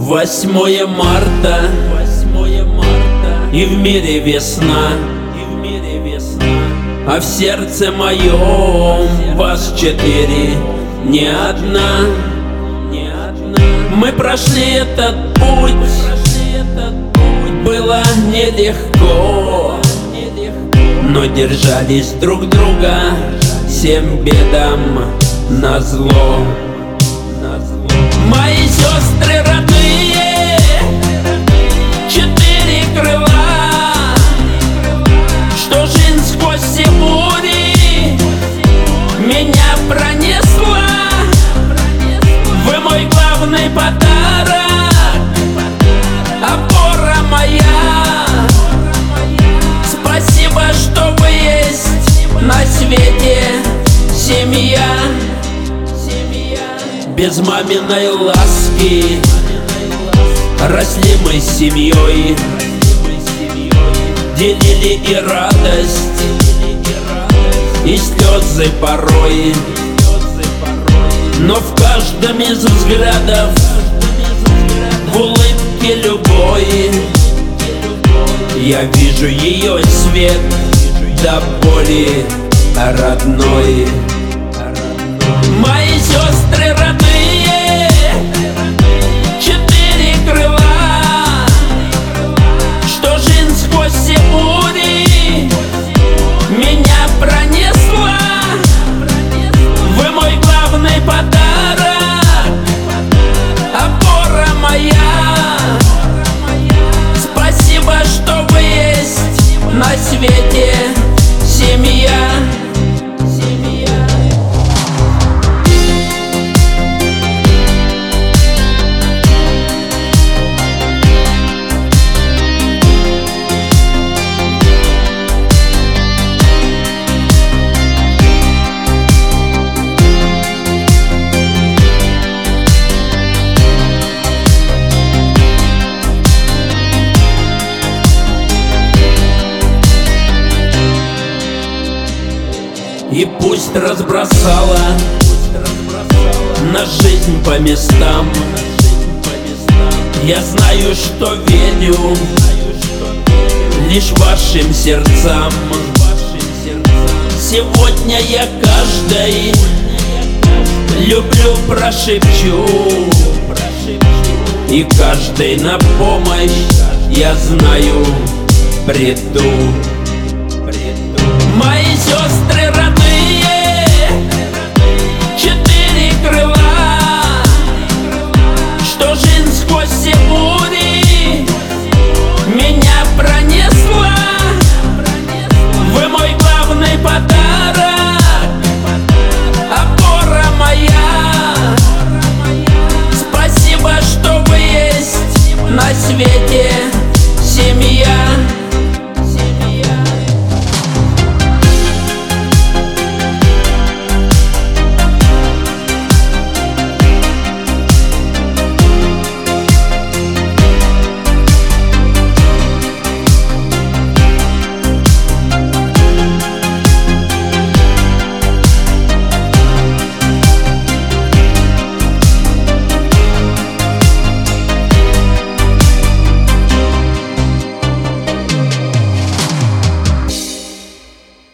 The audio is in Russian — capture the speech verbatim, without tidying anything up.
Восьмое марта, восьмое марта, и в мире весна, и в мире весна, а в сердце моем вас четыре, не одна, не одна. Мы прошли этот путь, было нелегко, но держались друг друга всем бедам назло. Мои сестры родные, четыре крыла, что жизнь сквозь все бури меня пронесла. Вы мой главный подарок, опора моя. Спасибо, что вы есть на свете семья. Без маминой ласки росли мы с семьей, делили и радость, и слезы порой. Но в каждом из взглядов, в улыбке любой, я вижу ее свет до боли родной. Мои сестры родные, четыре крыла, что жизнь сквозь все бури меня пронесла. Вы мой главный подарок, опора моя. Спасибо, что вы есть на свете семья. И пусть разбросала на жизнь по местам, я знаю, что верю лишь вашим сердцам. Сегодня я каждой люблю прошепчу, и каждой на помощь, я знаю, приду. Мои сестры родные, четыре крыла, что жизнь сквозь все бури меня пронесла. Вы мой главный подарок, опора моя. Спасибо, что вы есть на свете